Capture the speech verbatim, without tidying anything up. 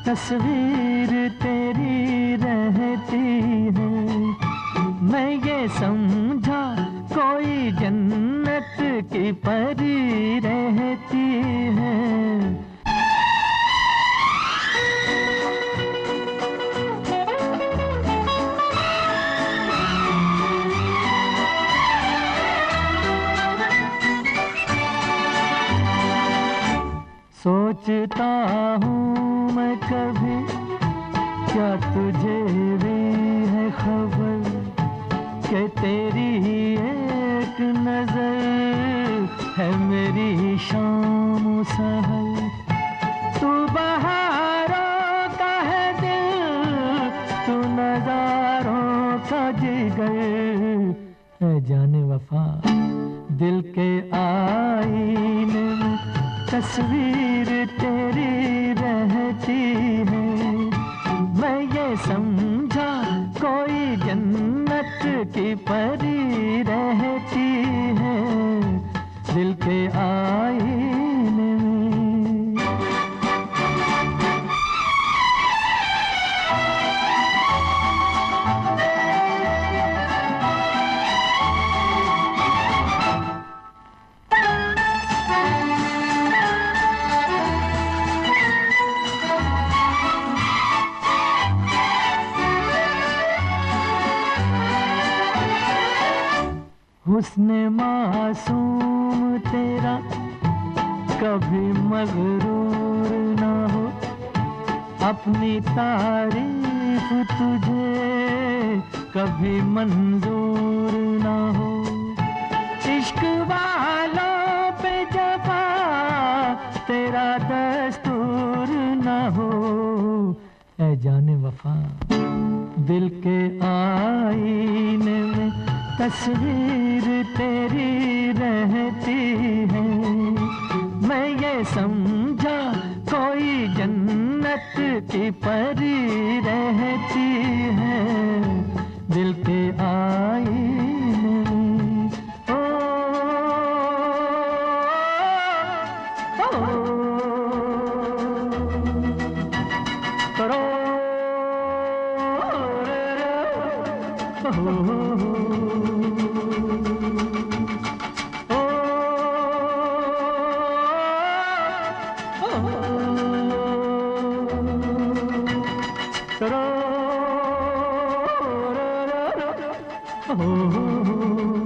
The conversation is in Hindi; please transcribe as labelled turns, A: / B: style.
A: तस्वीर तेरी रहती है। मैं ये समझा कोई जन्नत की परी रहती है। सोचता हूँ मैं कभी, क्या तुझे भी है खबर कि तेरी एक नजर है मेरी शाम सहर। तू बहारों का है दिल, तू नजारों का जिगर है जाने वफा। दिल के आईने में तस्वीर तेरी रहती है। मैं ये समझा कोई जन्नत की परी रहती है दिल के आईने में। हुस्न मासूम तेरा कभी मगरूर ना हो, अपनी तारीफ तुझे कभी मंजूर ना हो। इश्क वालों पे जफा तेरा दस्तूर ना हो ऐ जाने वफा। दिल के आईने में तस्वीर तेरी रहती है। मैं ये समझा कोई जन्नत की परी रहती है दिल के आईने में। ओ, ओ, करो रे रे, oh, oh, oh, oh, oh, oh, oh, oh, oh, oh, oh, oh, oh, oh, oh, oh, oh,